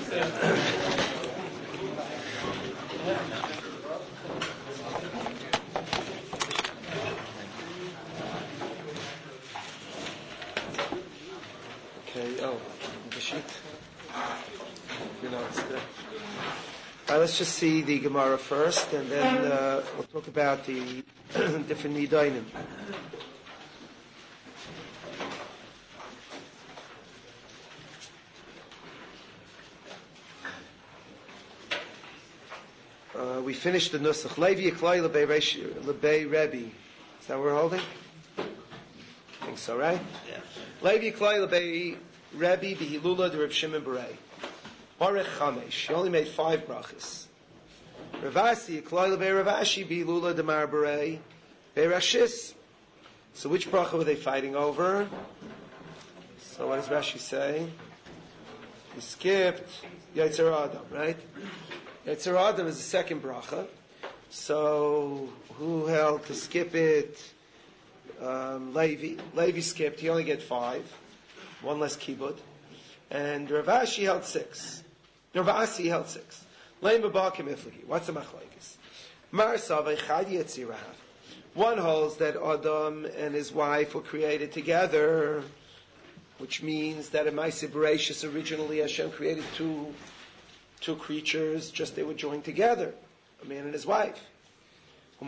Okay, the sheet. It's good. All right, let's just see the Gemara first, and then we'll talk about the different nidainim. We finished the Nusach. Levi Yiklai Lebei Rebbe. Is that what we're holding? I think so, right? Yeah. Levi Yiklai Lebei Rebbe B'Hilula de Reb Shimon Berei. Orech Chamesh. He only made 5 brachas. Ravasi Yiklai Lebei Ravashi B'Hilula de Mar Berei Beirashis. So which bracha were they fighting over? So what does Rashi say? He skipped Yetzer Adam, right? Yetzer Adam is the second bracha. So who held to skip it? Levi. Levi skipped. He only get 5. 1 less kibud. And Ravashi held 6. Ravasi held 6. Leim b'bakim iflagi. What's the machlokes? Mar savay chad yetzirahav. One holds that Adam and his wife were created together, which means that in Ma'aseh Bereshis originally Hashem created two creatures, just they were joined together, a man and his wife. The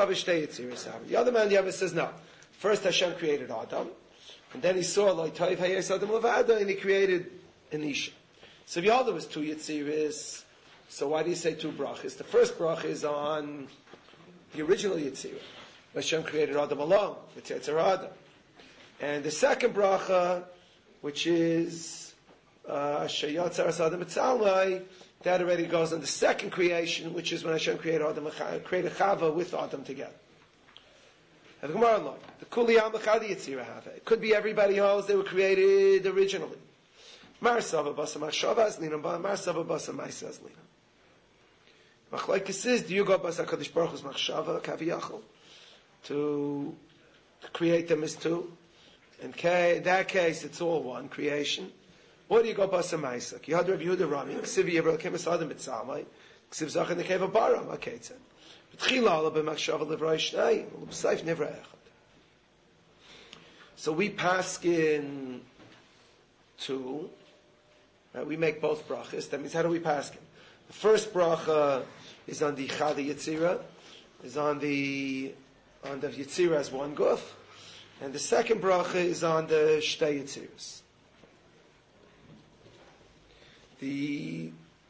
other man, the other says no. First Hashem created Adam, and then he saw like Toiv Hayes Adam Levada, and he created an Isha. So the other was 2 Yetziris. So why do you say 2 brachas? The first bracha is on the original Yetzirah. Hashem created Adam alone, with Yetzer Adam. And the second bracha, which is Shayatzar Adam Etzalmai, that already goes on the second creation, which is when Hashem created Chava with Adam together. And the Gemara line, the Kuliyam B'chadi Yitzira Have. It could be everybody else, they were created originally. Mar Sava Basa Machshava Azlina, Mar Sava Basa Maisa Azlina. Machlokes is, do you go Basa Kadosh Baruch Hu's Machshava Kaviyachol to create them as 2? In that case, it's all one creation. Or do you go Basa Maisa? You had Rabbi Yehuda Rami, Ksiv Yivra Kemes Adam B'Tzalmai, Ksiv Zach in the cave of Baram. Okay, it's it. So we paskin 2. Right? We make both brachas. That means how do we paskin? The first bracha is on the Chada Yetzira, is on the Yetzira as one guf, and the second bracha is on the Shtei Yetziras. The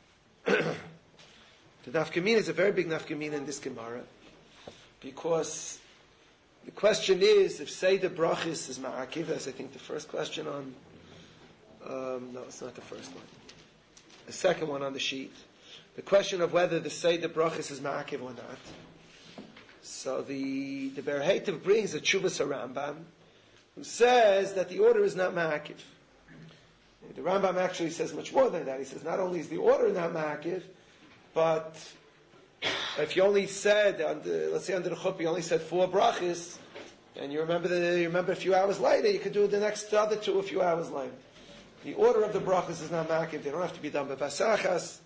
nafkamina is a very big nafkamina in this Gemara, because the question is, if say the brachis is ma'akiv, that's I think the first question on, no, it's not the first one. The second one on the sheet. The question of whether the say the brachis is ma'akiv or not. So the Ber Heitev brings a Tshuvas Rambam, who says that the order is not ma'akiv. The Rambam actually says much more than that. He says not only is the order not ma'akiv, but if you only said, let's say under the chuppah, you only said 4 brachis, and you remember a few hours later, you could do the next other 2 a few hours later. The order of the brachis is not ma'akiv. They don't have to be done by basachas.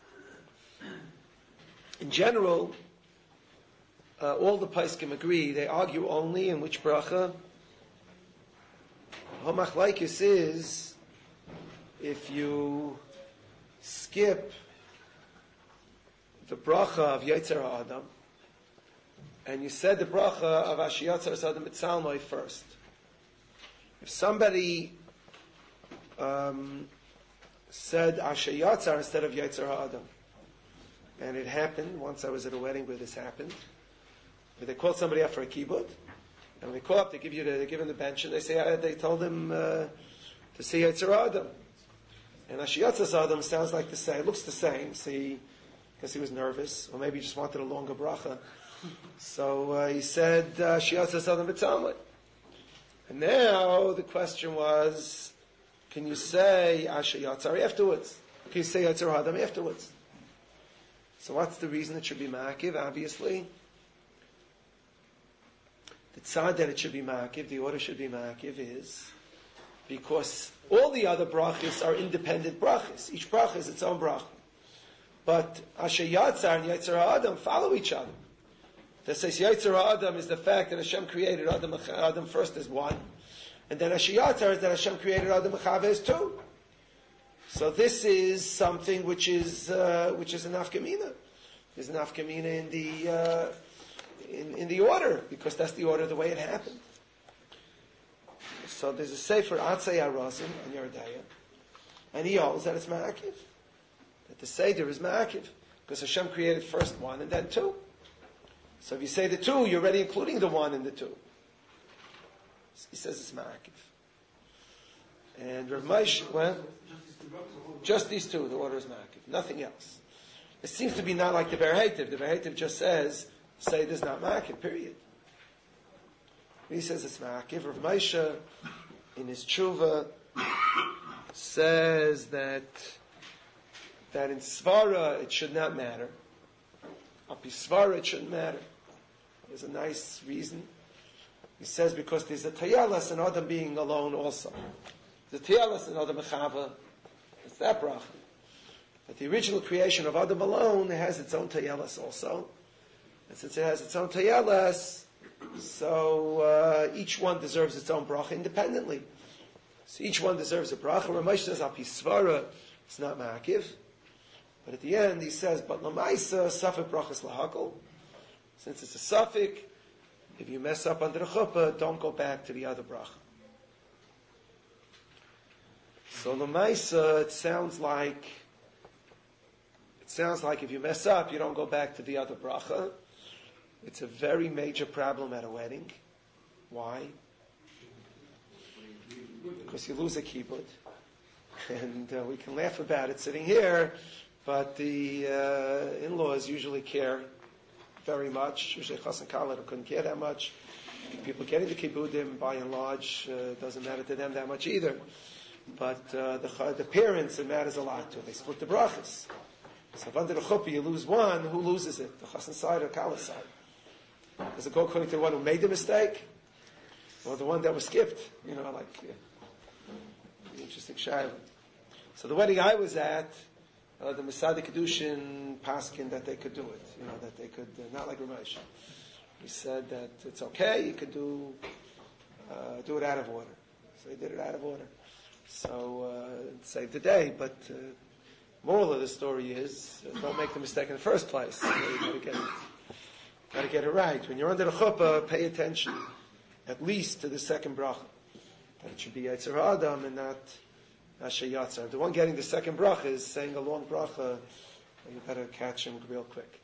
In general, all the poskim agree. They argue only in which bracha. Homachlaikis is if you skip the bracha of Yetzer Adam, and you said the bracha of Ashiyatzar Adam Mitzalmai first. If somebody said Ashiyatzar instead of Yetzer Adam, and it happened, once I was at a wedding where this happened, where they called somebody up for a kibbut, and when they call up, they give him the bench, and they told him to say Yetzer Adam. And Ashiyatzar Adam sounds like the same, looks the same, because he was nervous, or maybe he just wanted a longer bracha. So he said, Ashiyatzar Adam B'Tzalmai. And now the question was, can you say Ashiyatzar afterwards? Can you say Yetzer Adam afterwards? So what's the reason it should be ma'akiv? Obviously, the tzad that it should be ma'akiv, the order should be ma'akiv, is because all the other brachas are independent brachas. Each bracha is its own bracha. But Asher Yatzar and Yetzer HaAdam follow each other. That says Yetzer HaAdam is the fact that Hashem created Adam first as one, and then Asher Yatzar is that Hashem created Adam and Chava as two. So this is something which is an afkamina. There's an afkamina in the order, because that's the order, the way it happened. So there's a sefer Atzei Arazim on Yeridaya, and he holds that it's ma'akiv, that the seder is ma'akiv, because Hashem created first one and then two. So if you say the two, you're already including the one and the two. He says it's ma'akiv. And Rav Moshe, well, just these two, the order is ma'akiv, nothing else. It seems to be not like the Ber Heitev. The Ber Heitev just says, seder is not ma'akiv, period. He says it's ma'akiv. Rav Moshe, in his tshuva, says that in svara it should not matter. Api svara it shouldn't matter. There's a nice reason. He says because there's a tayalas in Adam being alone also. The tayalas in Adam Chava, it's that bracha. But the original creation of Adam alone has its own tayalas also. And since it has its own tayalas, so each one deserves its own bracha independently. So each one deserves a bracha. Ramesh says, Api svara, it's not ma'akiv. But at the end he says, but l'maisa, safek brachas lahakol. Since it's a suffix, if you mess up under the chuppah, don't go back to the other bracha. So l'maisa, it sounds like if you mess up, you don't go back to the other bracha. It's a very major problem at a wedding. Why? Because you lose a kibbud. And we can laugh about it sitting here, but the in-laws usually care very much. Usually Chas and Kala couldn't care that much. People getting the kibbudim, by and large, doesn't matter to them that much either. But the parents, it matters a lot to. They split the brachas. So if under the chuppah you lose one, who loses it? The Chassan side or Kala side? Does it go according to the one who made the mistake? Or the one that was skipped? Interesting shayla. So the wedding I was at, the Masada Kedushin paskin that they could do it. That they could, not like Ramesh. He said that it's okay, you could do it out of order. So he did it out of order. So, it saved the day, but moral of the story is, don't make the mistake in the first place. You gotta get it right. When you're under the chuppah, pay attention, at least to the second bracha. That it should be Yetzer HaAdam and not Asher Yatzar. The one getting the second bracha is saying a long bracha, you better catch him real quick.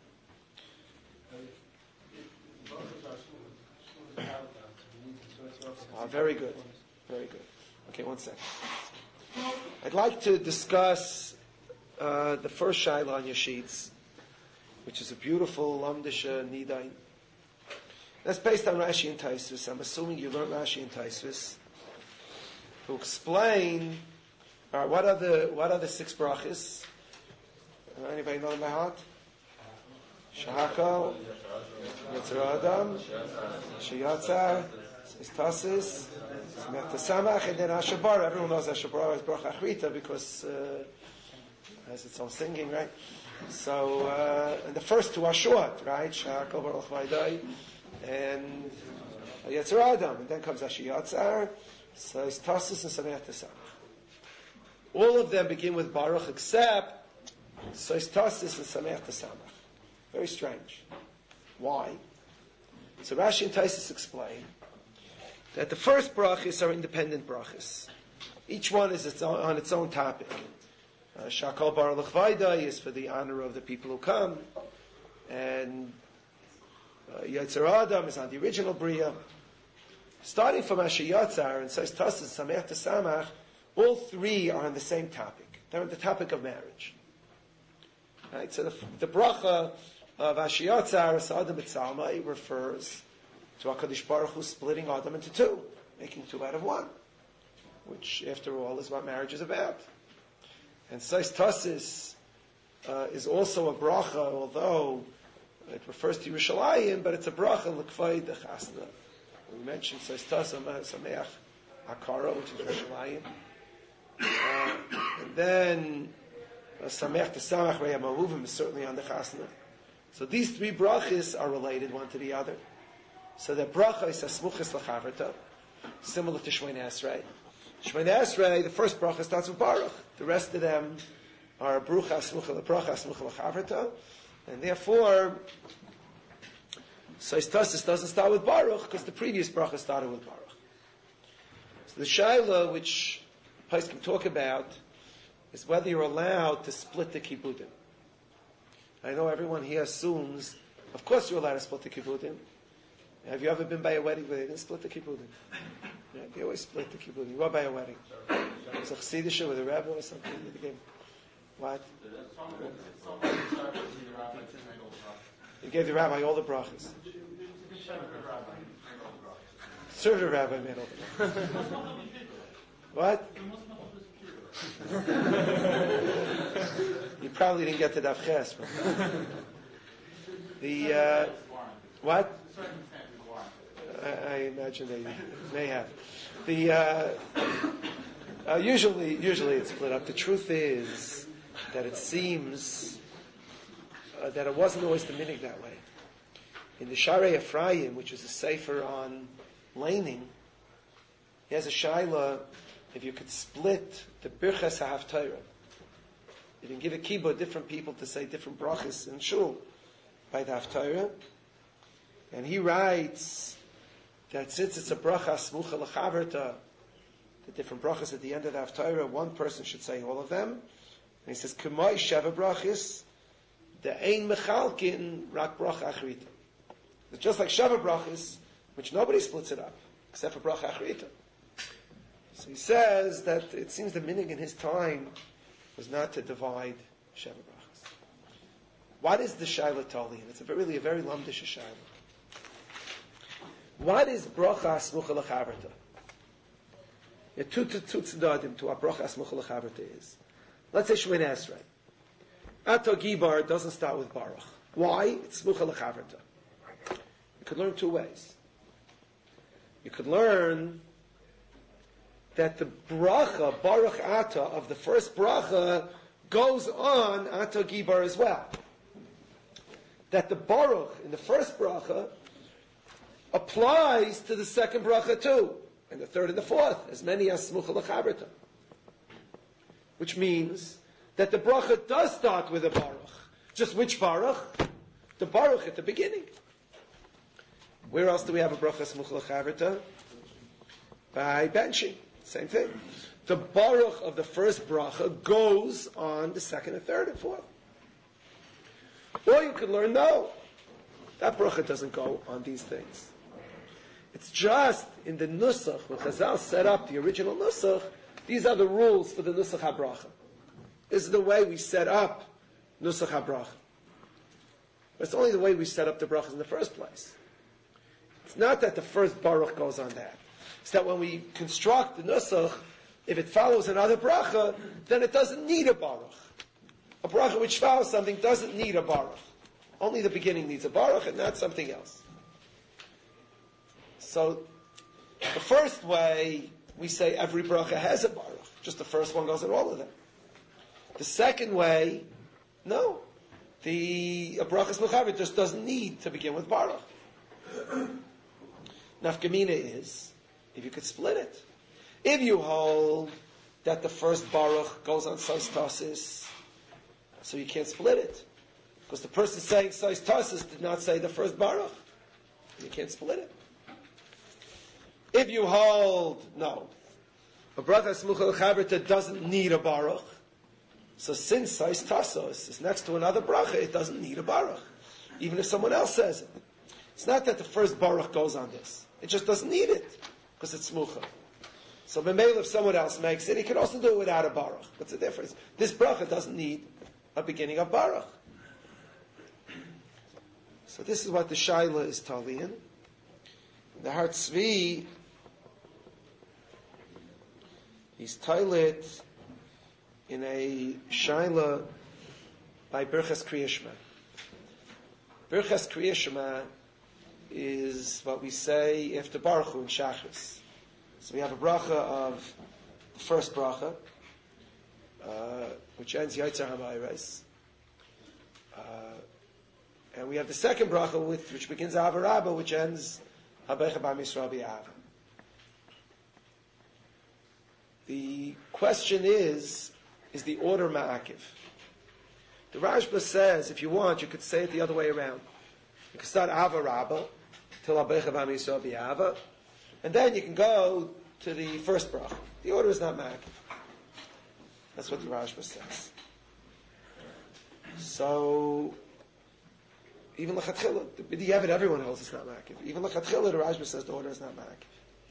Very good. Very good. Okay, one second. I'd like to discuss the first shaila on your sheets, which is a beautiful Lamdisha Nidain. That's based on Rashi and Taisvis. I'm assuming you learned Rashi and Taisvis to explain what are the six brachas. Anybody know them by heart? Shahakal, Yetzer Adam, Shayatzar, Istasis, Samech Samach, and then Ashabar. Everyone knows Ashabar is bracha achrita because it has its own singing, right? So, and the first two are short, right? Shahakal Baruch Vaidai and Yetzer Adam, and then comes Ashiyatzar, so Istasis and Samech Samach. All of them begin with Baruch except so Istasis and Samech Samach. Very strange. Why? So Rashi and Taisus explain that the first brachas are independent brachas. Each one is on its own topic. Shakal Baruch Vaidai is for the honor of the people who come, and Yetzer Adam is on the original Bria. Starting from Asher Yatzar and says Tasis Samech Samach, all three are on the same topic. They're on the topic of marriage. Right? So the bracha of Asher Yatzar Adam B'Tzalmai refers to HaKadosh Baruch Hu splitting Adam into two, making two out of one, which, after all, is what marriage is about. And Seis Tasis is also a bracha, although it refers to Yerushalayim, but it's a bracha l'kvay dechasna. We mentioned Seis Tasis Sameach Akara, which is Rosh Hashanah. And then Samech to Samach Reya Ma'uvim is certainly on the Chasna. So these three brachas are related one to the other. So the bracha is Asmuchas L'Chaverta, similar to Shemona Esrei. Shemona Esrei, the first bracha starts with Baruch. The rest of them are Brucha Asmucha L'Bracha Asmucha L'Chaverta. And therefore, Sais Tosfos doesn't start with Baruch because the previous bracha started with Baruch. So the Shaila, which Poskim talk about, is whether you're allowed to split the kibbudim. I know everyone here assumes, of course you're allowed to split the kibbudim. Have you ever been by a wedding where they didn't split the kibbudim? Yeah, they always split the kibbudim. You were by a wedding. It's a chassidisha with a rabbi or something. What? You gave the rabbi all the brachas. Conservative rabbi made all the brachas. What? You probably didn't get to Daf Ches. The what? I imagine they may have. The usually it's split up. The truth is that it seems that it wasn't always the minhag that way. In the Sharei Ephraim, which is a sefer on laning, he has a shaila if you could split the Birchas HaHaftarah. You can give a kibbutz different people to say different brachas in shul by the Haftarah. And he writes that since it's a bracha smucha l'chaverta, the different brachas at the end of the Haftarah, one person should say all of them. And he says, K'moi sheva brachis, the ein mechalkin rak bracha achrita. It's just like sheva brachis, which nobody splits it up, except for bracha achrita. So he says that it seems the minhag in his time was not to divide sheva brachas. What is the shaila tali? And it's really a very lamdish shaila. What is bracha smucha l'chaverta? There are two tzedadim to what bracha smucha l'chaverta is. Let's say Shemona Esrei. Ato Gibar doesn't start with Baruch. Why? It's smucha l'chaverta. You could learn two ways. You could learn that the bracha, Baruch Ata, of the first bracha goes on Ato Gibar as well. That the Baruch in the first bracha applies to the second bracha too, and the third and the fourth, as many as smucha l'chaverta. Which means that the bracha does start with a Baruch. Just which Baruch? The Baruch at the beginning. Where else do we have a bracha smucha l'chaverta? By benching. Same thing. The Baruch of the first bracha goes on the second and third and fourth. Or you could learn, no, that bracha doesn't go on these things. It's just in the nusach, when Chazal set up the original nusach, these are the rules for the nusach habracha. This is the way we set up nusach habracha. But it's only the way we set up the brachas in the first place. It's not that the first baruch goes on that. It's that when we construct the nusach, if it follows another bracha, then it doesn't need a baruch. A bracha which follows something doesn't need a baruch. Only the beginning needs a baruch and not something else. So, the first way, we say every bracha has a baruch. Just the first one goes in all of them. The second way, no. A brachas l'chaver just doesn't need to begin with baruch. Nafkamina is, if you could split it. If you hold that the first baruch goes on Sais Tosfos, so you can't split it. Because the person saying Sais Tosfos did not say the first baruch. You can't split it. If you hold, no, a bracha smucha l'chaverta doesn't need a baruch. So since Sais Tosfos is next to another bracha, it doesn't need a baruch. Even if someone else says it. It's not that the first baruch goes on this. It just doesn't need it. Because it's smucha. So b'meil, if someone else makes it, he can also do it without a baruch. What's the difference? This bracha doesn't need a beginning of baruch. So this is what the shaila is talian. The Har Tzvi, he's tailit in a shaila by Birchas Kriya Shema. Birchas Kriya Shema is what we say after Baruch Hu in Shachris. So we have a bracha of the first bracha, which ends Yaitzer HaMayres. And we have the second bracha, which begins Ava Rabba, which ends Habecha B'Am Yisrael B'Ava. The question is the order ma'akiv? The Rashba says, if you want, you could say it the other way around. You could start Ava Rabba till Habecha B'Am Yisrael B'Ava, and then you can go to the first bracha. The order is not ma'akiv. That's what the Rashba says. So, even L'chatchila, the B'diavad, everyone else is not ma'akiv. Even L'chatchila, the Rashba says the order is not ma'akiv.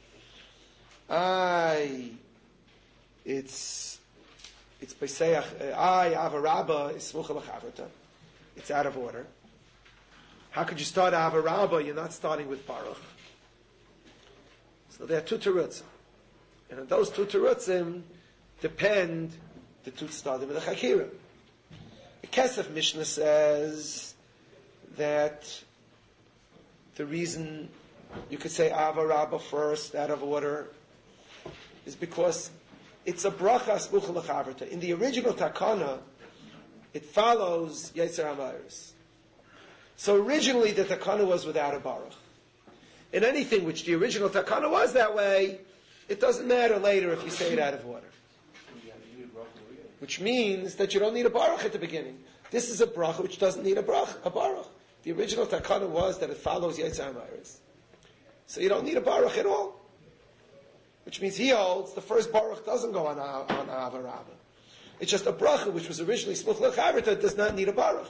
It's Pesach, Ava Rabba is Smucha L'chavrata. It's out of order. How could you start Ava Rabba? You're not starting with Baruch. So there are two terutzim. And on those two terutzim depend the two tzadim of the Chakira. The Kesef Mishnah says that the reason you could say Ava Rabba first, out of order, is because it's a bracha smucha l'chavrta. In the original takana, it follows Yetzer HaMayres. So originally the takana was without a baruch. In anything which the original takana was that way, it doesn't matter later if you say it out of order. Which means that you don't need a baruch at the beginning. This is a bracha which doesn't need a baruch. The original takana was that it follows Yetzer HaMayres. So you don't need a baruch at all. Which means he holds the first baruch doesn't go on Ava Rabba. It's just a bracha which was originally smuch l'chavrta, does not need a baruch.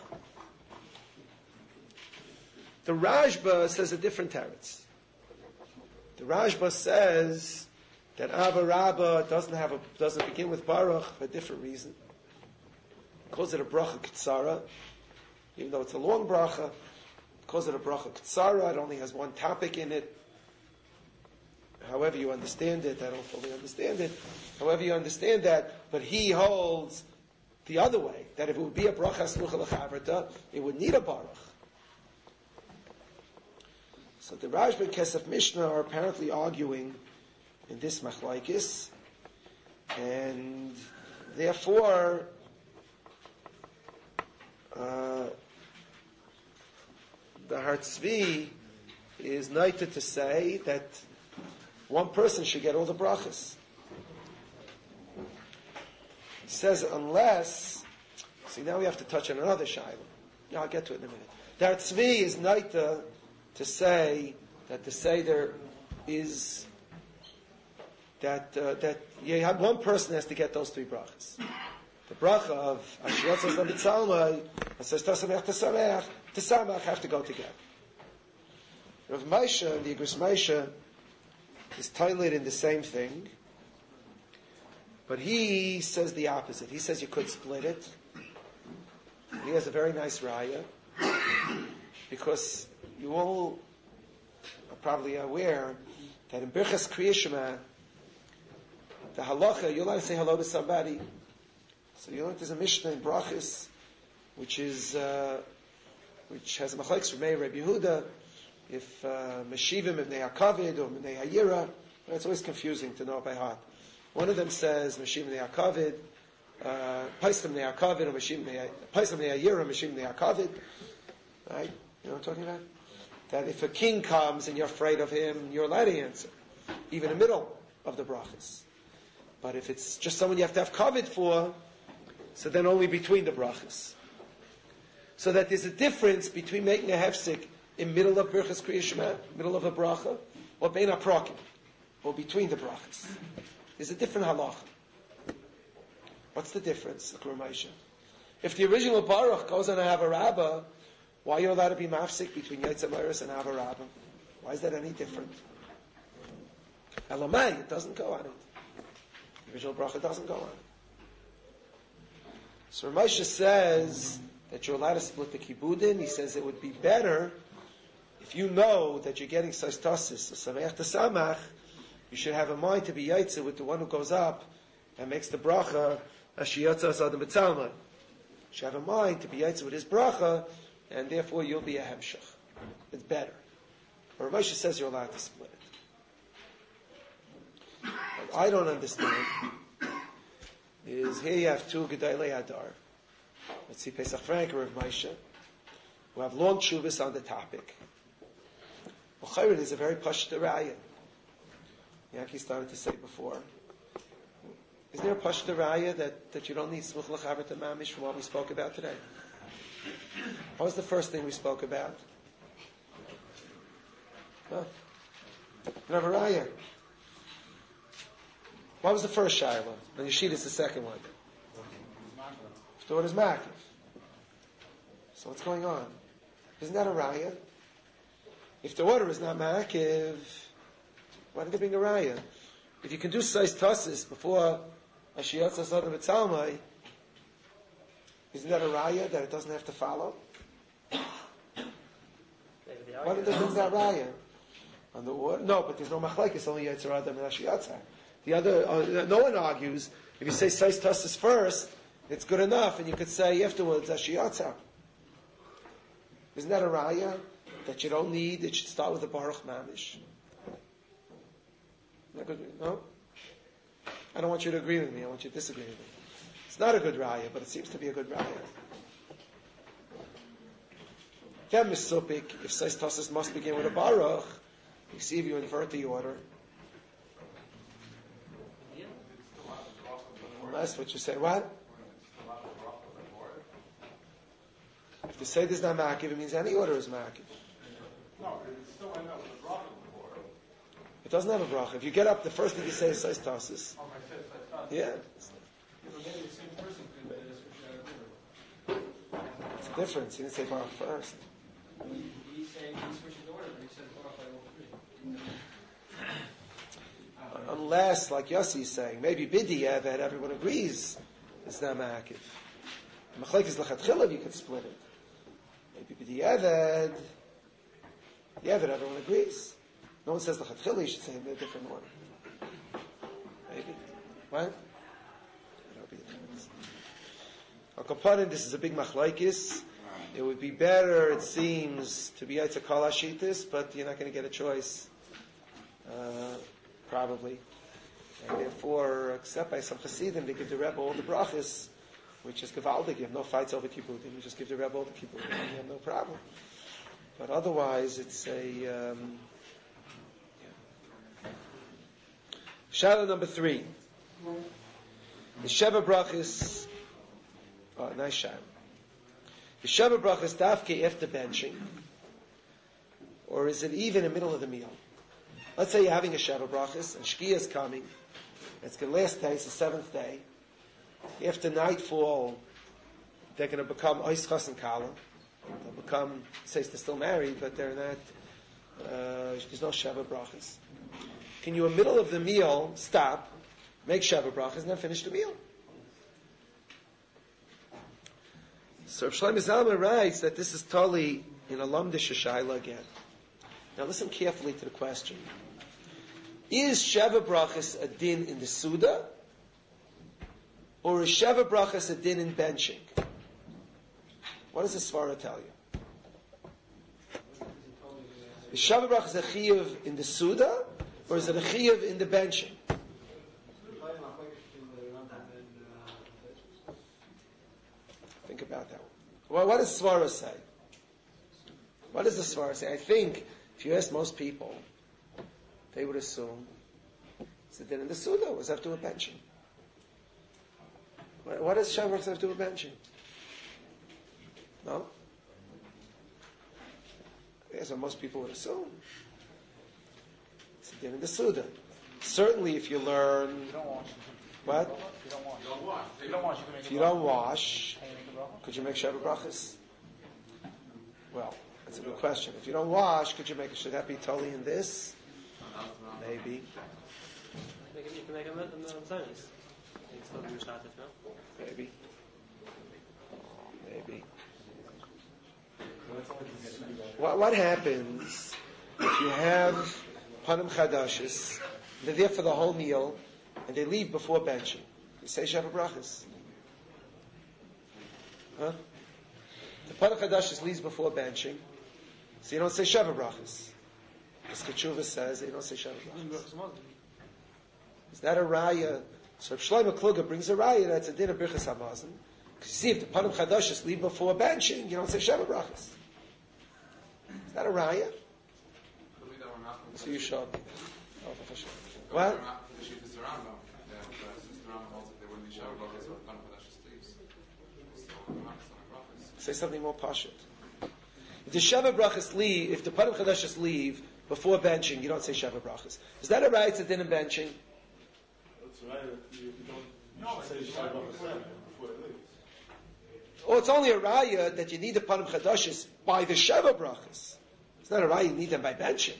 The Rashba says a different teretz. The Rashba says that Ava Rabba doesn't begin with baruch for a different reason. He calls it a bracha ktsara, even though it's a long bracha. He calls it a bracha ktsara. It only has one topic in it. However you understand it, I don't fully understand it. However you understand that, but he holds the other way, that if it would be a bracha smucha l'chavrta, it would need a baruch. So the Rashba and Kesef Mishnah are apparently arguing in this machlaikis, and therefore the Har Tzvi is noted to say that one person should get all the brachas. He says unless, see now we have to touch on another shayla. Yeah, I'll get to it in a minute. The Har Tzvi is noted to say that the Seder is that you have one person has to get those three brachas. The bracha of Ashiyot says L'Mitzalmai, says Tasamech Tesamach have to go together. Rav Moshe and the Igros Moshe is toilet in the same thing, but he says the opposite. He says you could split it. He has a very nice raya, because you all are probably aware that in Birchas Kriya Shema, the halacha, you're allowed to say hello to somebody. So you know there's a Mishnah in Brachis, which has a machlokes from Meir Rabbi Yehuda, if Meshivim Mibnei HaKavid or Mibnei HaYira, it's always confusing to know by heart. One of them says Meshivim Mibnei HaKavid, Paisam Mibnei HaKavid, or Paisam Mibnei HaYira, Meshivim Mibnei HaKavid. Right? You know what I'm talking about? That if a king comes and you're afraid of him, you're allowed to answer, even in the middle of the brachas. But if it's just someone you have to have kavod for, so then only between the brachas. So that there's a difference between making a hefsek in middle of Birchas Kriya Shema, middle of a bracha, or bein haprakim, or between the brachas. There's a different halacha. What's the difference, Moshe? If the original baruch goes on Ava Rabba, why are you allowed to be mafsik between Yetzer HaMayres and Ava Rabba? Why is that any different? Elamai, it doesn't go on it. The original bracha doesn't go on it. So Moshe says that you're allowed to split the kibbudin. He says it would be better if you know that you're getting saistasis, or sameach tesamach, you should have a mind to be yaitze with the one who goes up and makes the bracha, Ashiyotza Adam B'Tzalmai. You should have a mind to be yaitze with his bracha, and therefore you'll be a hemshach. It's better. Or Moshe says you're allowed to split it. What I don't understand is here you have two Gedolei Hadar. Let's see, Pesach Frank or Rav Moshe, who have long tshuvas on the topic. Well, Chayrin is a very pashta raya. Yankee started to say before. Is there a pashta raya that you don't need smuch l'chaber to mamish from what we spoke about today? What was the first thing we spoke about? Huh? You don't have a raya. What was the first shayla? And Yeshid is the second one. If the order is makiv. So what's going on? Isn't that a raya? If the order is not makiv, why did they bring a raya? If you can do seis tosses before Ashiyat Sasad B'Tzalmai, isn't that a raya that it doesn't have to follow? Why did they bring that raya? On the order? No, but there's no machlekes, only Yetzer Adam and Ashiyat. The other, no one argues. If you say seis tosses first, it's good enough, and you could say afterwards Ashiyat. Isn't that a raya that you don't need? It should start with the Baruch Mamish. No? I don't want you to agree with me. I want you to disagree with me. It's not a good raya, but it seems to be a good raya. Kem misupik, if seis tosses must begin with a Baruch, you see if you invert the order. That's what you say. What? If the Seder is not makiv, it means any order is makiv. No, it's still end up with a bracha before. It doesn't have a bracha. If you get up, the first thing you say is seis tosses. Oh, I said seis tosses. Yeah. Maybe the same person could switch out of It's a difference. He didn't say baruch first. He said he switches order, but he said baruch by all three. Unless, like Yossi is saying, maybe bidiyah that everyone agrees is not makiv. Machlek is lechatchilav, you could split it. Maybe bidiyah that everyone agrees. No one says lechatchilav, you should say in a different order. Maybe. What? That'll be the difference. Al Kaparin, this is a big machlekes. It would be better, it seems, to be Yitzhak Kol Hashitis, but you're not going to get a choice. Probably. And therefore, except by some Hasidim, they give the Rebbe all the brachas, which is Gevaldik. You have no fights over Kibbudim. You just give the Rebbe all the Kibbudim. You have no problem. But otherwise, it's a... Shadow number 3. The Sheva brachas... Oh, nice shadow. The Sheva brachas dafke after benching, or is it even in the middle of the meal? Let's say you're having a Sheva brachas, and Shkia is coming. It's the last day, it's the 7th day. After nightfall, they're going to become Oischas and Kala. They'll become, says they're still married, but they're not, there's no Sheva brachas. Can you, in the middle of the meal, stop, make Sheva brachas, and then finish the meal? So Rav Shlomo Zalman writes that this is totally in a Lamdish Shayla again. Now listen carefully to the question. Is Sheva brachas a din in the Suda? Or is Sheva brachas a din in benching? What does the Svara tell you? Is Sheva brachas a chiyuv in the Suda? Or is it a chiyuv in the benching? Think about that one. Well, what does Svara say? What does the Svara say? I think if you ask most people, they would assume it's a din in the Suda. What does that have to do with benching? What does Shavuot have to do with benching? No? That's what most people would assume. It's a din in the Suda. Certainly if you learn... You don't wash. What? You don't wash. You don't wash. You don't wash. You can make if you don't wash, could you make Sheva brachas? Well, that's a good question. If you don't wash, could you make it? Should that be totally in this? Maybe. You can make a Zionist. Maybe. Maybe. What happens if you have Panim Chadashis, they're there for the whole meal, and they leave before benching? You say Sheva brachas. Huh? The Panim Chadashis leaves before benching, so you don't say Sheva brachas. As Ketchuva says, you don't say Sheva brachas. Is that a raya? So if Shlomo Kluger brings a raya, that's a din of Birchas Hamazon. Because you see, if the Panim Chadashis leave before benching, you don't say Sheva Brachas. Is that a raya? So you show me. Oh, for sure. What? Say something more pashut. If the Sheva Brachas leave, if the Panim Chadashis leave before benching, you don't say Sheva Brachas. Is that a raya? It's a din of benching. That's right. You don't say Sheva Brachas before it leaves. Or it's only a raya that you need the Panim Chadashis by the Sheva Brachas. It's not a raya you need them by benching.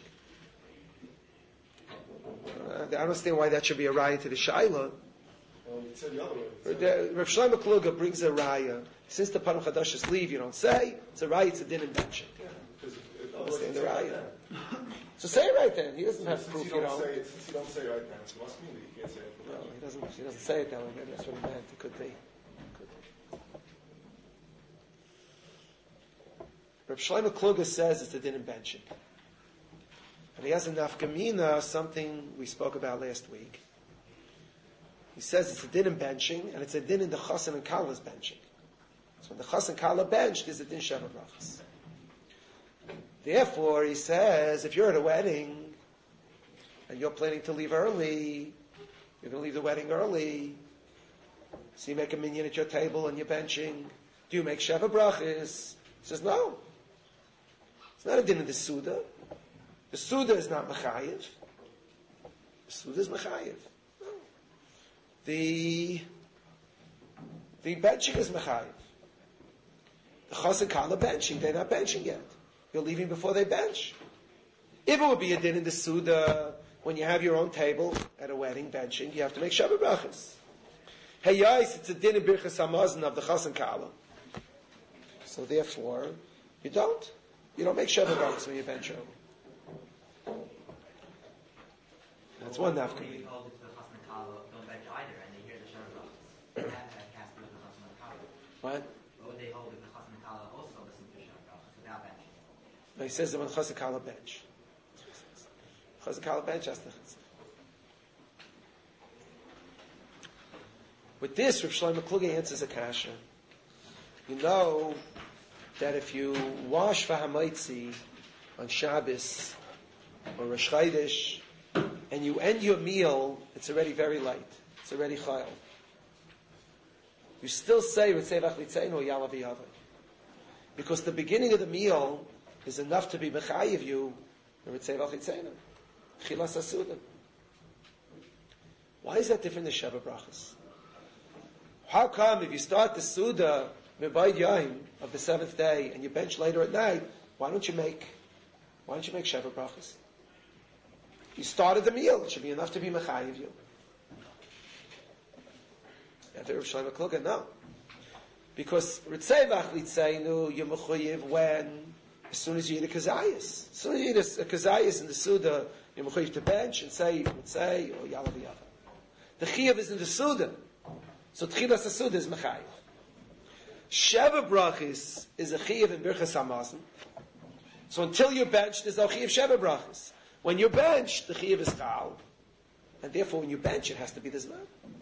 I don't understand why that should be a raya to the Shaila. Well, you say the other way. Rav Shlomo Kluger brings a raya. Since the Panim Chadashis leave, you don't say. It's a raya, it's a din and benching. Yeah, because Understand the raya. So say it right then. He doesn't have proof, Since you don't say it right now, it must mean that you can't say it. No, he doesn't say it that way. Maybe that's what he meant. It could be. Rav Shlomo Kluger says it's a din and benching. And he has a nafkamina, something we spoke about last week. He says it's a din in benching, and it's a din in the chassan and kala's benching. So when the chassan and kala bench, there's a din sheva brachas. Therefore, he says, if you're at a wedding, and you're planning to leave early, you're going to leave the wedding early, so you make a minyan at your table and you're benching, do you make sheva brachas? He says, no. It's not a din in the Suda. The Suda is not Mechayiv. The Suda is Mechayiv. No. The benching is Mechayiv. The Chas and Kala benching, they're not benching yet. You're leaving before they bench. If it would be a din in the Suda, when you have your own table at a wedding benching, you have to make Shabbat Brachas. Hey, yes, it's a din in Birchas Hamazon of the Chas and Kala. So therefore, you don't. You don't make Shabbat Brachas when you bench early. That's one nafka. You hold it to the Chassan and Kala, don't bench either, and they hear the Shabbat Brachas. That has to do with the Chassan and Kala. What? Or would they hold it the Chassan and Kala also listen to the Shabbat Brachas without benching? No, he says that when Chas and Kala bench. Chas and Kala bench has to chas. With this, Rav Shlomo Kluger answers a kasha. You know that if you wash for Hamaitzi on Shabbos or Rosh Chodesh, and you end your meal, it's already very light. It's already chayil. You still say Ritzevach Litzeinu or Yalav Yavai. Because the beginning of the meal is enough to be mechayiv you Ritzevach Litzeinu. Chilas Asudim. Why is that different than Sheva Brachas? How come if you start the Suda Mebayid Yaim of the seventh day and you bench later at night, why don't you make Sheva Brachas? You started the meal. It should be enough to be mechayiv you. And Rav Shlomo Kluger, no. Because Ritzevach Litzeinu, you're mechayiv when, as soon as you eat a kazayas. As soon as you eat a kazayas in the Suda, you're mechayiv to bench and say, or Yalav Yava. The Chiyav is in the Suda. So Tchilas HaSuda is mechayiv. Sheva Brachis is a Chiyav in Birchas Hamazon. So until you bench, there's no Chiyav Sheva Brachis. When you bench, the Chiyav is Chal. And therefore, when you bench, it has to be the Zman.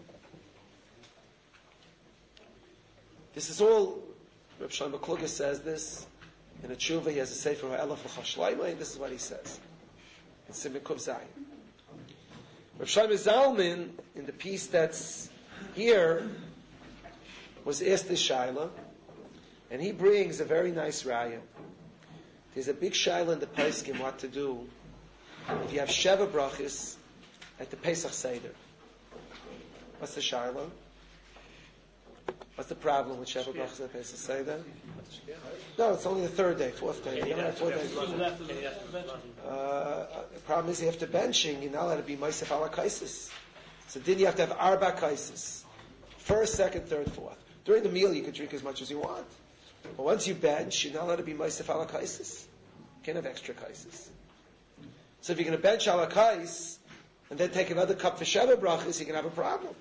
This is all, Reb Shlomo Kluger says this, in a tshuva, he has a sefer Elef L'Chashleima, and this is what he says. In Simon Kuf Zayin. Reb Shlomo Zalman, in the piece that's here, was asked this shaila, and he brings a very nice raya. There's a big shaila in the Pesachim what to do if you have Sheva Brachis at the Pesach Seder. What's the shaila? What's the problem with Sheva Brachis at the Pesach Seder? No, it's only the third day, fourth day. You don't have 4 days. The problem is after benching, you're not allowed to be Meisef Ala Kaisis. So then you have to have Arba Kaisis. First, second, third, fourth. During the meal, you can drink as much as you want. But once you bench, you're not allowed to be Meisef Ala Kaisis. You can't have extra Kaisis. So if you're going to bench Ala Kais, and then take another cup for Sheva Brachis, you can have a problem.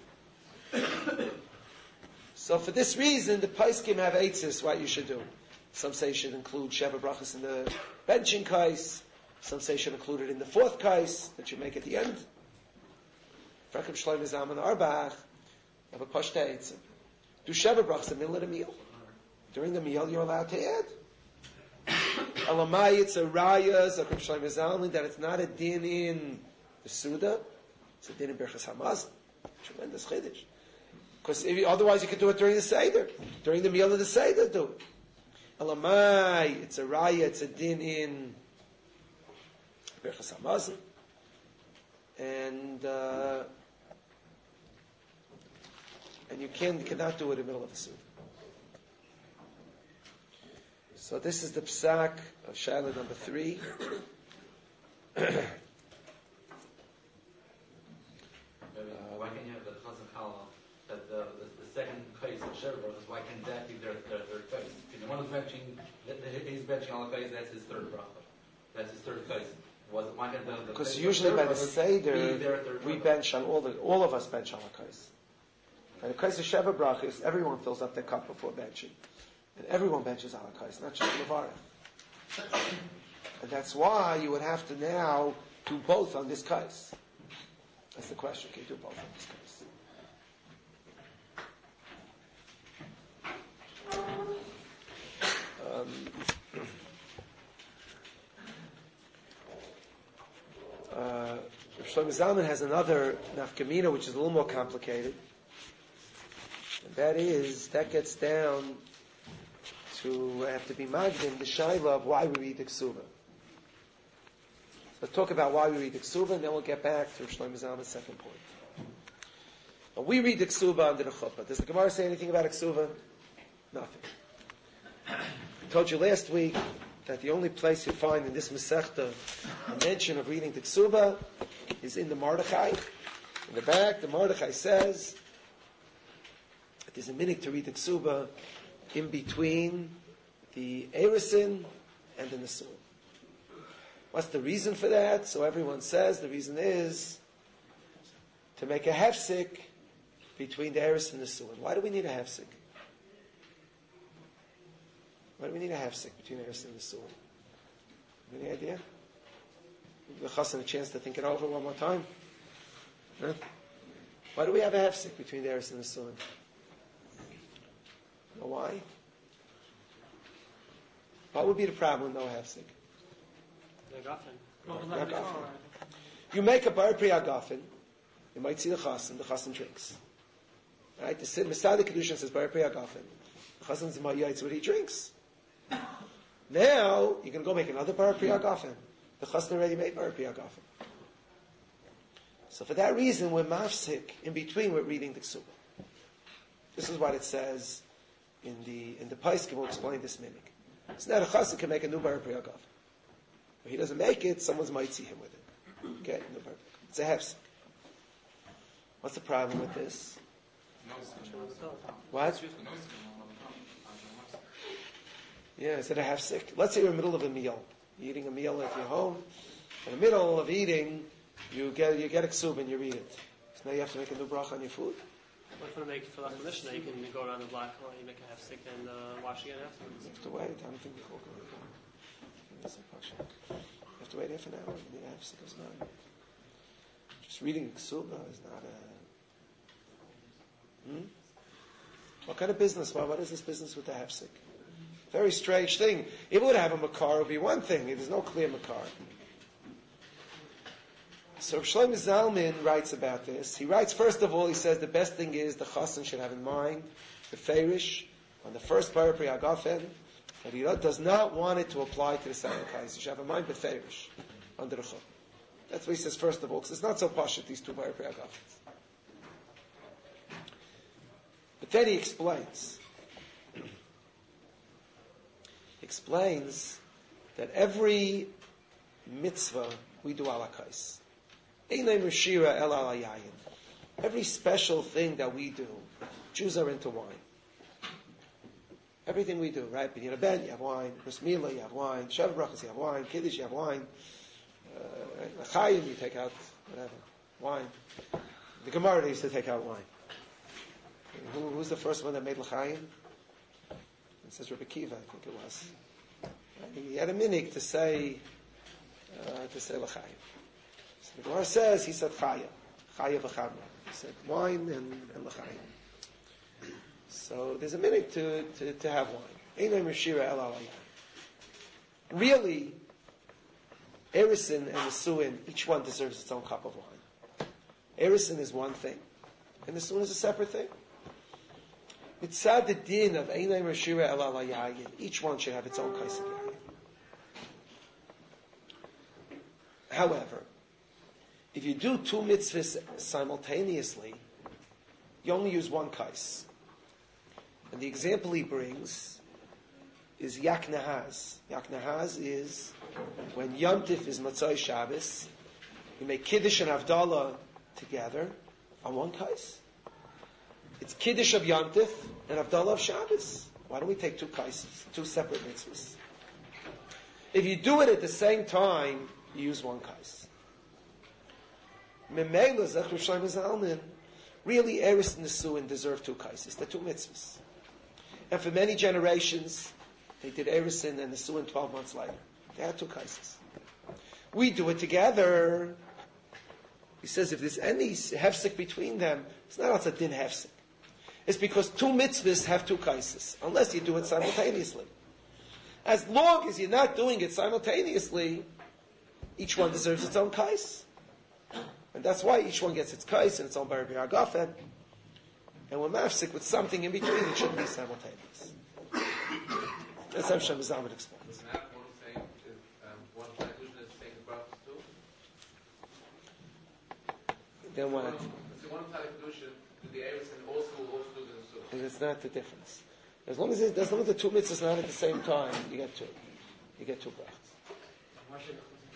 So for this reason, the Paiskim have eitzis what you should do. Some say you should include Sheva Brachis in the benching Kais. Some say you should include it in the fourth Kais that you make at the end. Frekam Shloim Zalman Arbach, have a pashta eitzim. Do Sheva brachas in the middle of the meal. During the meal, you're allowed to add. Elamai, it's a raya, Zakrim Shloim Zalman, that it's not a din in the Suda, it's a din in Berchas Hamaz. Tremendous chiddush. Because otherwise you could do it during the Seder. During the meal of the Seder, do it. Elamai, it's a raya, it's a din in Berchas Hamaz. And you cannot do it in the middle of the Suda. So this is the psak of Shaila number 3. Why can't you have the Chazan Kala, that the second case of Sheva brachas, why can't that be their third case? Because one is he's benching all the case, that's his third bracha. That's his third case. Why can't the because usually by the Seder, we bench on all of us bench on a case. By the case of Sheva brachas, everyone fills up their cup before benching. And everyone benches on a kais, not just Levarach. And that's why you would have to now do both on this kais. That's the question. Can you do both on this kais? Shlomo Zalman has another nafkamina which is a little more complicated. And that gets down to have to be magdim the shaila of why we read the ksuva. Let's talk about why we read the ksuva, and then we'll get back to Shlomo Zalman's second point. But we read the ksuva under the chuppah. Does the Gemara say anything about a ksuva? Nothing. I told you last week that the only place you find in this Masechta a mention of reading the ksuva is in the Mordechai. In the back, the Mordechai says that there's a minute to read the ksuva in between the Erisin and the Nesuin. What's the reason for that? So everyone says the reason is to make a hefsek between the Eris and the Nesuin. Why do we need a hefsek? Why do we need a hefsek between Eris and the Nesuin? Any idea? Give the chassan a chance to think it over one more time. Huh? Why do we have a hefsek between the Eris and the Nesuin? Why? What would be the problem with no hefsek? You make a bar pri agafen, you might see the chassan drinks. Right? The Mistad Kedushin says bar pri agafen. The chassan's ma'yitz what he drinks. Now, you can go make another bar pri agafen. The chassan already made bar pri agafen. So for that reason, we're mafsik in between we're reading the ksuba. This is what it says in the Paiskim. We'll explain this minig. It's not a chassan can make a new bar pri agafen. If he doesn't make it, someone might see him with it. Okay? It's a hefsek. What's the problem with this? What? Yeah, is it a hefsek? Let's say you're in the middle of a meal. You're eating a meal at your home. In the middle of eating, you get a ksub and you read it. So now you have to make a new bracha on your food. What if you make for the Mishnah? You can go around the block while you make a hefsek and wash again afterwards. You have to wait. I don't think before going on. You have to wait half an hour. You need a hefsek of zman. Just reading ksuba is not a... What kind of business? What is this business with the hefsek? Very strange thing. If it would have a makar, it would be one thing. There's no clear makar. So Shlomo Zalman writes about this. He writes, first of all, he says the best thing is the chassan should have in mind the ferish on the first bar pri agafen, that he does not want it to apply to the second case. He should have in mind the ferish under the chum. That's what he says first of all, because it's not so pashut, these two bar pri agafens. But then he explains that every mitzvah we do ala kais. Einay meshira el ala yayin. Every special thing that we do, Jews are into wine. Everything we do, right? Binyan ben, you have wine. Bris Milah, you have wine. Sheva brachas, you have wine. Kiddush, you have wine. L'chaim, you take out whatever wine. The Gemara used to take out wine. Who's the first one that made l'chaim? It says Rebbe Kiva, I think it was. He had a minig to say l'chaim. So the Gemara says he said chaya. Chaya v'chamra. He said wine and l'chayim. So there's a minute to have wine. Einay Meshira el alayim. Really, Erisin and Nesuin, each one deserves its own cup of wine. Erisin is one thing, and Nesuin is a separate thing. Mitzad the din of Einay Meshira el alayim, each one should have its own kais of yayin. However, if you do two mitzvahs simultaneously, you only use one kais. And the example he brings is Yak Nahaz. Yak Nahaz is when Yom Tif is Matzai Shabbos, you make Kiddush and Havdalah together on one kais. It's Kiddush of Yom Tif and Havdalah of Shabbos. Why don't we take two kaises, two separate mitzvahs? If you do it at the same time, you use one kais. Memela Zechur Shlomo Zalman, really Eris and Nesuin deserve two kaises. They're two mitzvahs. And for many generations, they did Erisin and Nesuin 12 months later. They had two kaises. We do it together. He says if there's any hefsek between them, it's not a din hefsek. It's because two mitzvahs have two kaises, unless you do it simultaneously. As long as you're not doing it simultaneously, each one deserves its own kais. And that's why each one gets its kais and its own bar b'hagafen. And we're mafsik with something in between, it shouldn't be simultaneous. That's how Shem Zalman explains. Is that one saying is one conclusion is saying the brachas too? Then what? So one conclusion to the Eris and also do the Nesuin. It's not the difference. As long as the two mitzvahs are not at the same time, you get two. You get two brachas.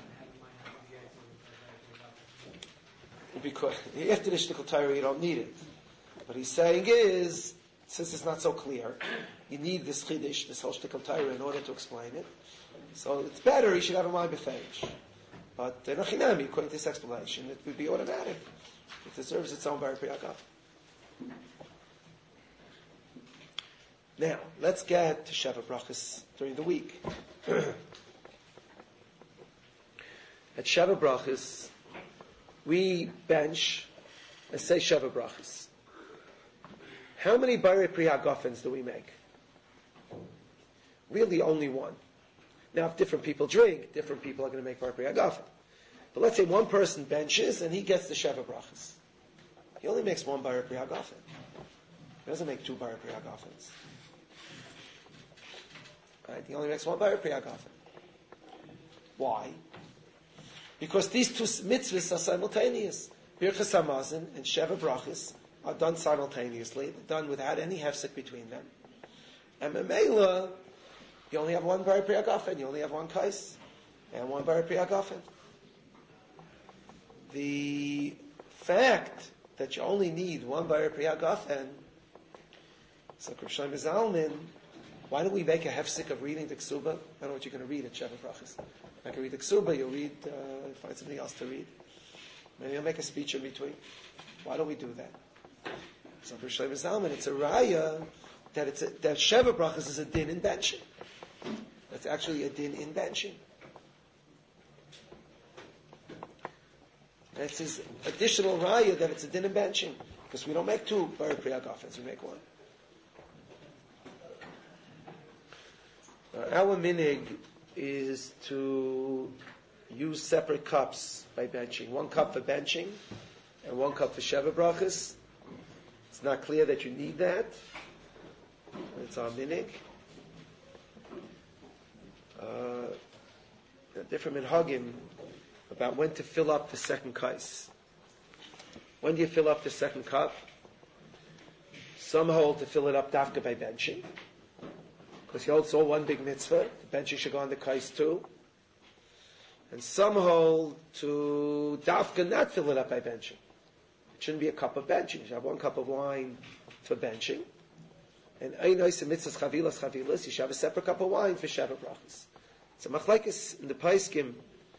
Because after the shtickle Torah, you don't need it. What he's saying is, since it's not so clear, you need this chiddush, this whole shtickle Torah, in order to explain it. So it's better. You should have a mind befeish. But Nachinami, according to this explanation, it would be automatic. It deserves its own bar priyagav. Now, let's get to Sheva Brachas during the week. At Sheva Brachas, we bench and say Sheva Brachas. How many Barei Priyagofens do we make? Really only one. Now, if different people drink, different people are going to make Barei Priyagofen. But let's say one person benches and he gets the Sheva Brachas. He only makes one Barei Priyagofen. He doesn't make two Barei Priyagofens. Right? He only makes one Barei Priyagofen. Why? Because these two mitzvahs are simultaneous. Birchas Hamazon and Sheva Brachas are done simultaneously. They're done without any hefsek between them. And Memela, you only have one Barei Priyagofen. You only have one kais and one Barei Priyagofen. The fact that you only need one Barei Priyagofen, so Rav Shlomo Zalman, why don't we make a hefsek of reading the Ksuba? I don't know what you're going to read at Sheva Brachas. I can read the Ksuba, you'll read, find something else to read. Maybe I'll make a speech in between. Why don't we do that? So for Shlomo Zalman, it's a raya that that Sheva Brachas is a din in benching. That's actually a din in benching. That's his additional raya that it's a din in benching. Because we don't make two Barei Priyagofens, we make one. Our minig is to use separate cups by benching. One cup for benching and one cup for Sheva Brachas. It's not clear that you need that. It's our minig. Different minhagim about when to fill up the second kais. When do you fill up the second cup? Some hold to fill it up dafka by benching, because you hold it's all one big mitzvah. The benching should go on the kais too. And some hold to dafka not fill it up by benching. It shouldn't be a cup of benching. You should have one cup of wine for benching. And einais mitzvahs chavilas, you should have a separate cup of wine for Sheva Brachas. So machlekes in the Paiskim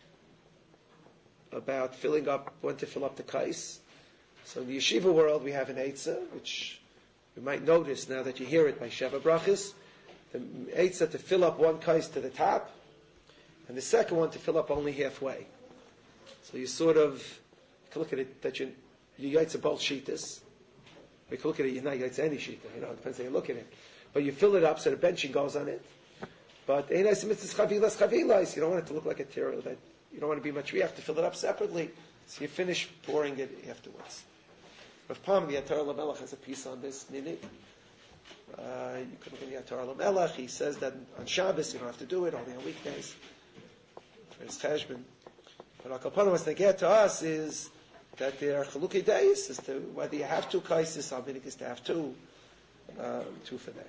about filling up, when to fill up the kais. So in the yeshiva world we have an eitzah, which you might notice now that you hear it by Sheva Brachas. The eitzah to fill up one kais to the top, and the second one to fill up only halfway. So you sort of look at it that you you yaitz both shitas. We can look at it, you're not yaitz any shita, it depends how you look at it. But you fill it up so the benching goes on it. But you don't want it to look like a tear that you don't want to be much. You have to fill it up separately, so you finish pouring it afterwards. Rav Pam, the Atar Lamelech, has a piece on this minig. You can look at the Atar Lamelech. He says that on Shabbos you don't have to do it, only on weekdays. For his cheshbon. But Al Kapana, what's they get to us is that there are chalukei days as to whether you have two kaisis. Our minig is to have two for that.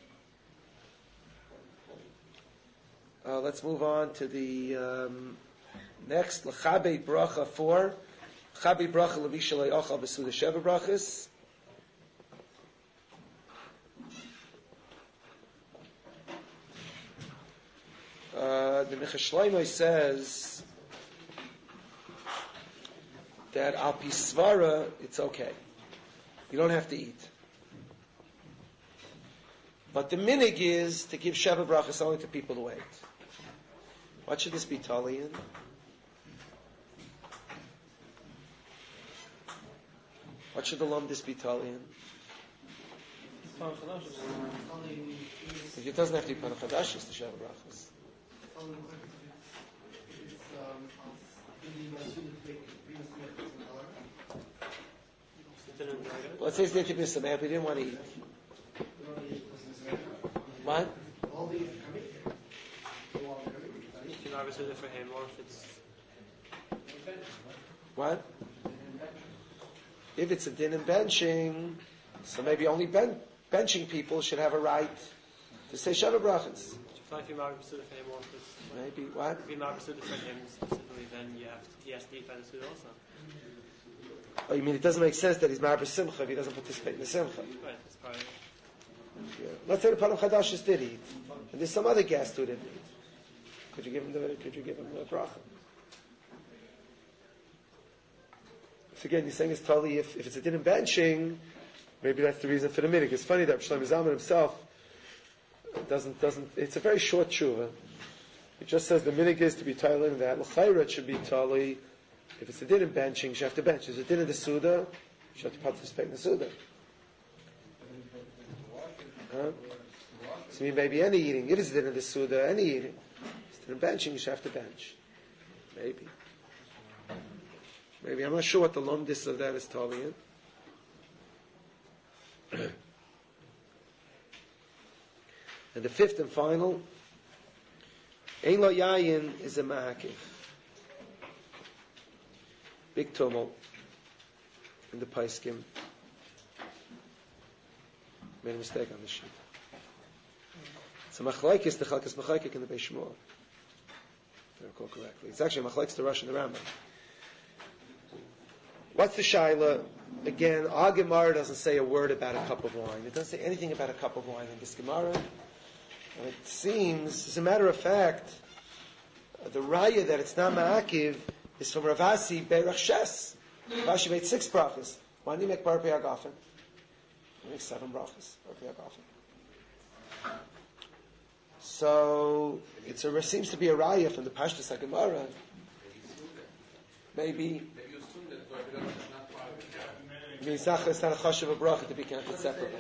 Let's move on to the next L'chabei Bracha 4. L'chabei Bracha Levi Shalei Ochal B'Suda Sheva Brachas. The Minchas Shlomo says that Al Pi Svara it's okay. You don't have to eat. But the minig is to give Sheva Brachas only to people who ate. What should this be tali in? What should the lumdis be tali in? If it doesn't have to be Panach Chadash, it's the Sheva Brachas. Let's say it's native Nisam, we didn't want to eat. What? You can obviously do it for him, or if it's... What? If it's a din and benching, so maybe only benching people should have a right to say Sheva Brachas. If you're married to the for him, or if it's... Maybe, what? If you're married to the for him specifically, then he has to eat by the suit also. Oh, you mean it doesn't make sense that he's married for Simcha if he doesn't participate in the Simcha? Right, that's probably... Yeah. Let's say the Panam Chadashis did eat, and there's some other guest who didn't eat. Could you give him the bracha? So again, you're saying it's totally if it's a din and benching, maybe that's the reason for the minig. It's funny that Shlomo Zalman himself doesn't. It's a very short tshuva. It just says the minig is to be tali in that l'chayra it should be tali. If it's a din and benching, you have to bench. If it's a din in the suda, you have to participate in the suda. Huh? So maybe any eating. If it's a din in the suda, any eating. If it's a din and benching, you should have to bench. Maybe. I'm not sure what the lumdis of that is tali in. And the fifth and final, Ein lo yayin is a ma'akiv. Big tumult in the Paiskim. Made a mistake on the sheet. It's a machlaikis, the chalkas machlaikik in the Beis Shmuel. If I recall correctly. It's actually a machlaikis, the Rosh and the Rambam. What's the shaila? Again, our Gemara doesn't say a word about a cup of wine. It doesn't say anything about a cup of wine in this Gemara. And it seems, as a matter of fact, the raya that it's not ma'akiv is from Ravasi Berach Shes. Rashi made 6 brachas. Why didn't he make Bar Pe'agafen? He makes 7 brachas. Bar Pe'agafen. So it seems to be a raya from the Pashtus HaGemara. Maybe. It's not a chashuv of bracha to be counted separately.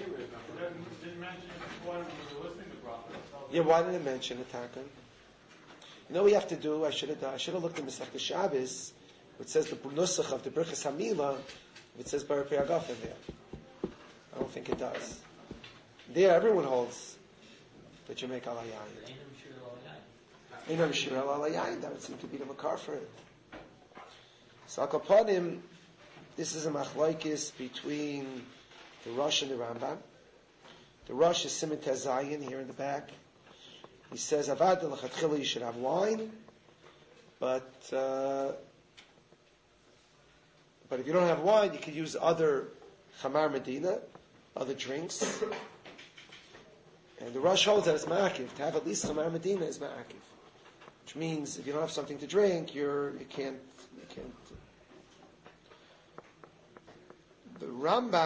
Yeah, why didn't it mention it, Tarkan? You know what we have to do? I should have looked at Masechta Shabbos. It says the nusach of the Birchas Hamila. It says Bar Pe'agafen there. I don't think it does. There, everyone holds that you make alayayin. Einam shir alayayin. That would seem to be the makar for it. So upon him, this is a machlaikis between the Rosh and the Rambam. The Rosh is Siman Tezayin here in the back. He says, Avad l'chatchila, you should have wine, but if you don't have wine, you could use other Chamar Medina, other drinks. And the Rosh holds that it's ma'akiv. To have at least Chamar Medina is ma'akiv. Which means if you don't have something to drink, you can't. The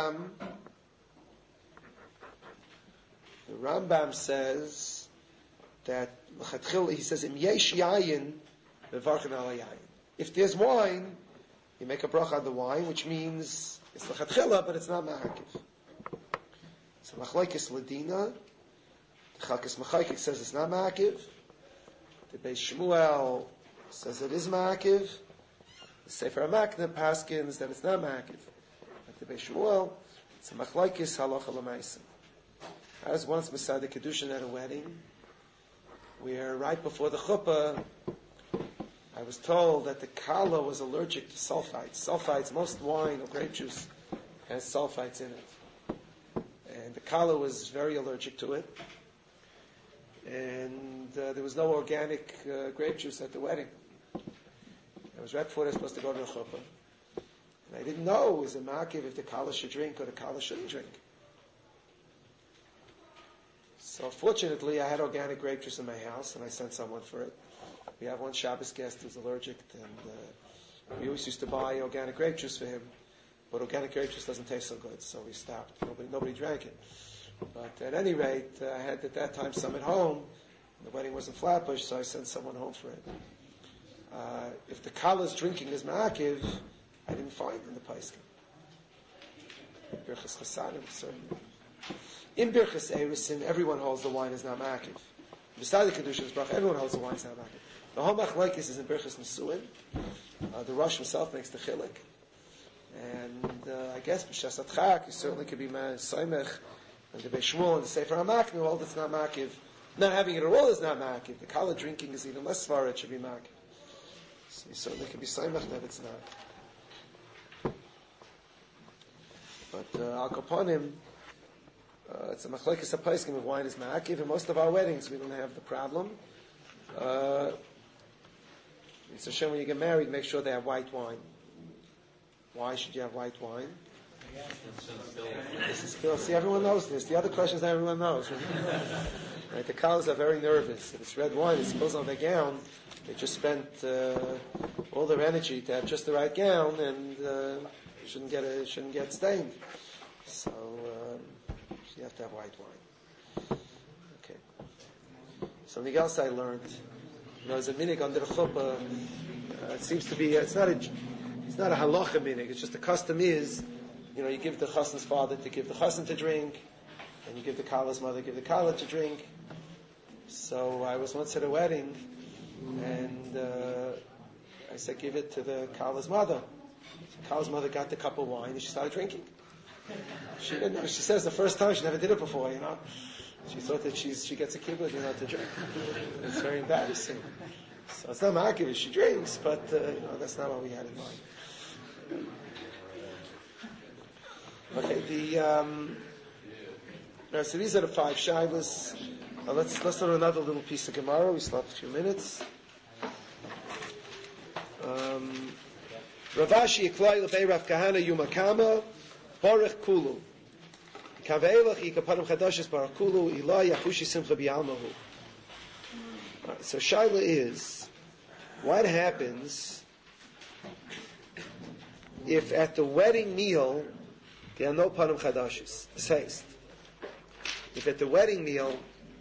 Rambam says that he says im yesh yayin mevarchen al yayin. If there's wine, you make a bracha on the wine, which means it's lechatchila, but it's not ma'akiv. So machlokes ladina, the Chalkas Mechaykik says it's not ma'akiv. The Beis Shmuel says it is ma'akiv. The Sefer HaMakne paskins that it's not ma'akiv. But the Beis Shmuel, it's a machlokes halacha l'maisa. I was once beside the Kedushin at a wedding, where right before the chuppah, I was told that the kala was allergic to sulfites. Sulfites, most wine or grape juice has sulfites in it. And the kala was very allergic to it. And there was no organic grape juice at the wedding. It was right before they were supposed to go to the chuppah. And I didn't know, is it ma'akiv if the kala should drink or the kala shouldn't drink. So fortunately, I had organic grape juice in my house, and I sent someone for it. We have one Shabbos guest who's allergic, and we always used to buy organic grape juice for him. But organic grape juice doesn't taste so good, so we stopped. Nobody drank it. But at any rate, I had at that time some at home. The wedding was in Flatbush, so I sent someone home for it. If the kala's drinking is ma'akiv, I didn't find in the Paiskim. Birchas Chasadim, certainly. In Birchas Erusin, everyone holds the wine is not ma'akiv. Besides the Kedusha's bracha, everyone holds the wine is not ma'akiv. The whole machlokes is in Birchas Nesuin. The Rosh himself makes the chilek. And I guess B'Shas Adchak, you certainly could be Soimech, and the Beis Shmuel and the Sefer HaMakne, all that's not ma'akiv. Not having it at all is not ma'akiv. The kala drinking is even less svara, it should be ma'akiv. So you certainly could be Soimech that it's not. But Al Kaponim, it's a machlokes hapaiskim of wine is ma'akiv. In most of our weddings, we don't have the problem. It's a shame when you get married, make sure they have white wine. Why should you have white wine? This is Phil. See, everyone knows this. The other questions everyone knows. Right? The cows are very nervous. If it's red wine, it spills on their gown. They just spent all their energy to have just the right gown, and shouldn't get stained. So you have to have white wine. Okay. Something else I learned. There's a minig under the chuppah. It seems to be. It's not a halacha minig. It's just the custom is, you give the chassan's father to give the chassan to drink, and you give the kala's mother to give the kala to drink. So I was once at a wedding, and I said, give it to the kala's mother. The kala's mother got the cup of wine, and she started drinking. She didn't know. She says the first time she never did it before. She thought that she gets a kibbutz, to drink. It's very embarrassing. So it's not ma'akiv if she drinks, but that's not what we had in mind. Okay, so these are the 5 shaivas. Let's learn another little piece of Gemara. We still have a few minutes. Ravashi Yiklai L'Bei Rav Kahana Yumakama Baruch Kulu Kaveilach Yikaparim Chadashis Baruch Kulu Ilai Yafushi Simcha B'Yalmahu. So shaila is, what happens if at the wedding meal there are no panim chadashis? Says, if at the wedding meal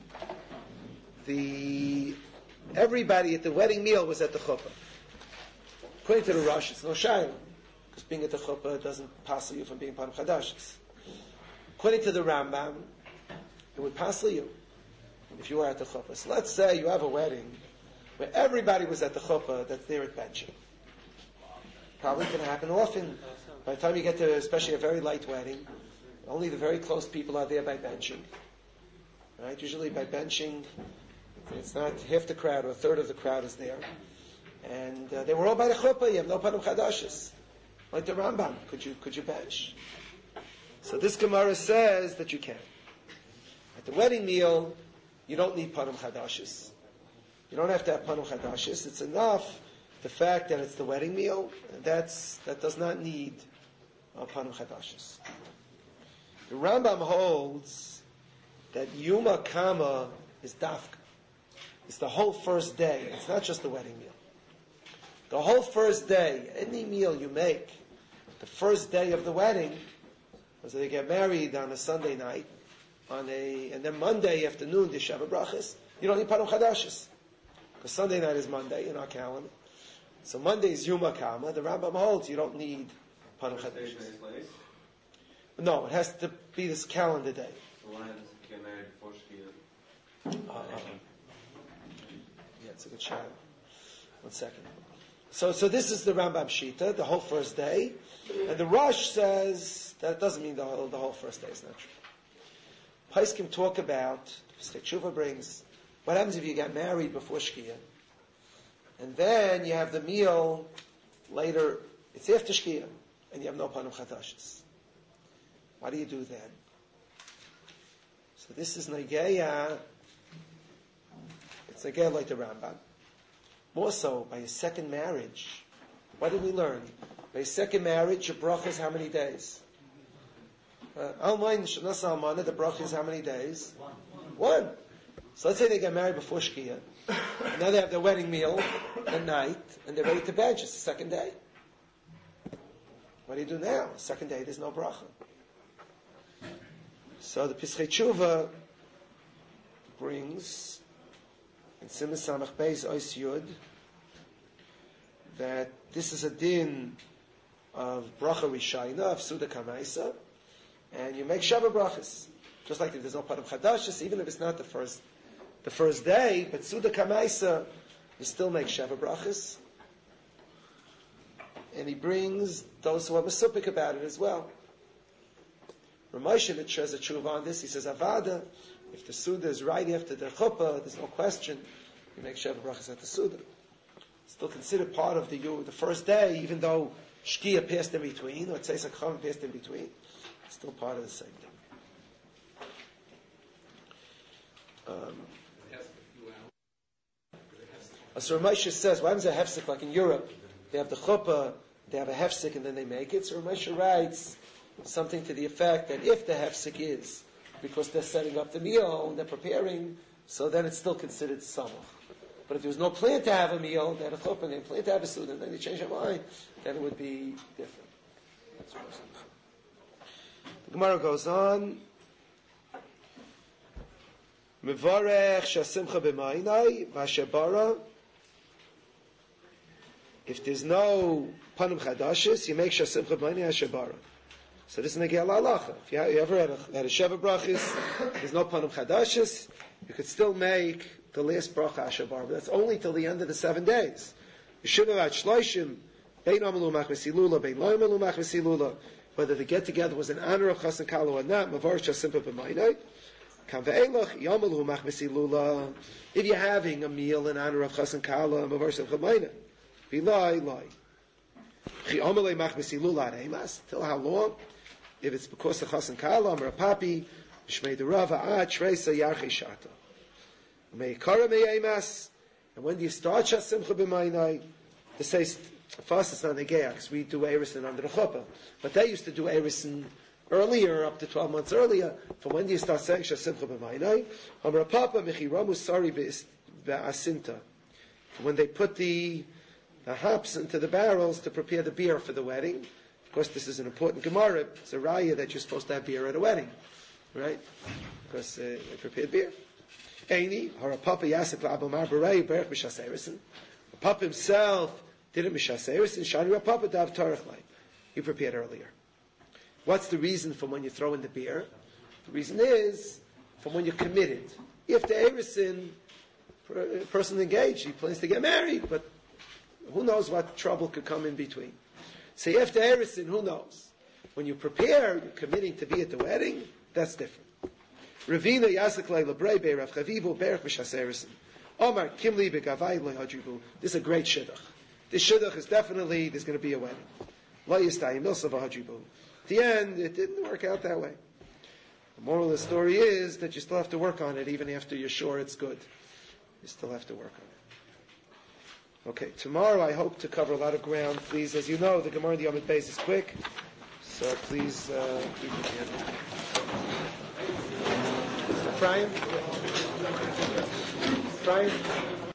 everybody at the wedding meal was at the chuppah. According to the Rosh, it's no shaila, because being at the chuppah doesn't pass you from being panim chadashis. According to the Rambam, it would pass you if you were at the chuppah. So let's say you have a wedding where everybody was at the chuppah that's there at benching. Probably can happen often. By the time you get to, especially a very light wedding, only the very close people are there by benching. Right? Usually by benching, it's not half the crowd or a third of the crowd is there. And they were all by the chuppah. You have no panim chadashis. Like the Rambam, could you bench? So this Gemara says that you can. At the wedding meal, you don't need panim chadashis. You don't have to have panim chadashis. It's enough the fact that it's the wedding meal. That does not need panim chadashis. The Rambam holds that Yuma Kama is dafka. It's the whole first day. It's not just the wedding meal. The whole first day, any meal you make, the first day of the wedding, so they get married on a Sunday night, and then Monday afternoon, the Shabbat brachas, you don't need panim chadashis. Because Sunday night is Monday in our calendar. So Monday is Yuma Kama. The Rambam holds you don't need Panam Chadashis. No, it has to be this calendar day. So what happens if you get married before Shkia? Yeah, it's a good shout. 1 second. So this is the Rambam Shita, the whole first day. And the Rosh says that doesn't mean the whole first day is not true. Paiskim talk about, State Tshuva brings, what happens if you get married before Shkia? And then you have the meal later, it's after Shkia, and you have no Panam Chadashis. What do you do then? So this is Nageya, it's Nageya like the Rambam. More so, by a second marriage, what did we learn? By a second marriage, your bracha is how many days? Almain Shanas Almana, the bracha is how many days? One. So let's say they get married before Shkia. Now they have their wedding meal at night, and they're ready to bed. It's the second day. What do you do now? Second day, there's no bracha. So the Pischei Tshuva brings in Siman Samach Beis Ois Yud that this is a din of bracha rishayna, of Suda Kamaisa, and you make Sheva brachas. Just like if there's no Panam Chadashis, even if it's not the first day, but Suda Kamaisa, you still make Sheva brachas. And he brings those who are mesupik about it as well. Ramosha says a tshuva on this. He says, Avada, if the Suda is right after the chuppah, there's no question, you make Sheva brachas at the Suda. Still considered part of the first day, even though Shkia passed in between, or Tzeis HaKacham passed in between, it's still part of the same thing. So Ramosha says, why happens a hefsek like in Europe? They have the chuppah, they have a hefsek, and then they make it. So Ramosha writes something to the effect that if the hefsek is because they're setting up the meal and they're preparing, so then it's still considered samach. But if there was no plan to have a meal, they had a chuppah, and they plan to have a suda, and then they change their mind, then it would be different. That's what I'm saying. The Gemara goes on. Mevarech shasimcha b'ma'inai v'ashebara. If there's no panim chadashis, you make shasimcha b'ma'inai v'ashebara. So this is negei halacha. If you ever had a sheva brachis, there's no panim chadashis, you could still make the last bracha ashebar, but that's only till the end of the 7 days. Whether the get together was in honor of Chassan Kala or not, if you're having a meal in honor of Chassan Kala, till how long? If it's because of Chassan Kala, Amar Papi, Shmei Derava, Treisa Yarchei Shata. And when do you start Shasimcha b'maynai? They say first it's not negea because we do Erison under the chuppah, but they used to do Erison earlier, up to 12 months earlier. For when do you start saying Shasimcha b'maynai? Amar Papa Mechiramu Sari be'asinta. When they put the hops into the barrels to prepare the beer for the wedding. Of course, this is an important Gemara. It's a raya that you're supposed to have beer at a wedding, right? Because they prepared beer. Eini, Harapapa Yasik Labamar Berei, Berech Mishas Erison. The Papa himself did it Mishas Erison, Shani Rapapa Dav Tarach Lai. He prepared earlier. What's the reason for when you throw in the beer? The reason is from when you're committed. If the Erison, a person engaged, he plans to get married, but who knows what trouble could come in between. So after Erison, who knows? When you prepare, you're committing to be at the wedding, that's different. Ravina Yasik Lai Labrei Be'erav Chavivu Berech Mishas Erison. Omar Kimli Be'gavai Lai Hadribu. This is a great shidduch. This shidduch is definitely, there's going to be a wedding. Lai Yistayim Milsa V'Hadribu. At the end, it didn't work out that way. The moral of the story is that you still have to work on it even after you're sure it's good. You still have to work on it. Okay, tomorrow I hope to cover a lot of ground. Please, as you know, the Gemara in the Yomid Beis is quick. So please, keep it here. Brian?